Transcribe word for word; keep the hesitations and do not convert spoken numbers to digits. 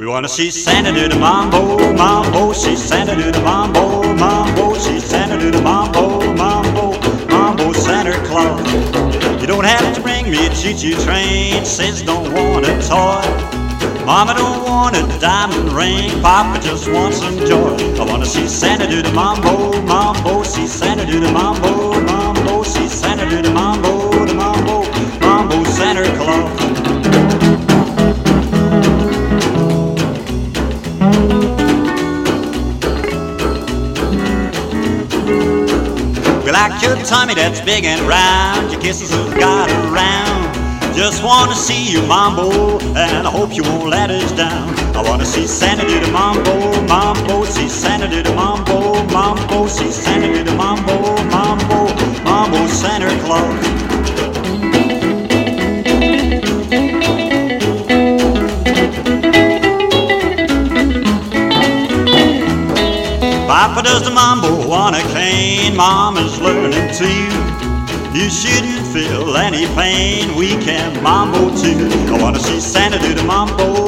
You wanna see Santa do the mambo, mambo, see Santa do the mambo, mambo, see Santa do the mambo, mambo, mambo, Santa Claus. You don't have to bring me a choo-choo train, sis don't want a toy. Mama don't want a diamond ring, Papa just wants some joy. I wanna see Santa do the mambo, mambo, see Santa do the mambo, mambo, see Santa do the mambo, the mambo, mambo, Santa Claus. We like your tummy that's big and round, your kisses have got around. Just wanna see you mambo, and I hope you won't let us down. I wanna see Santa do the mambo, mambo, see Santa do the mambo, mambo, see Santa do the mambo, mambo, mambo, Santa Claus. Papa does the mambo on a cane, Mama's learning too. You shouldn't feel any pain, we can mambo too. I wanna see Santa do the mambo,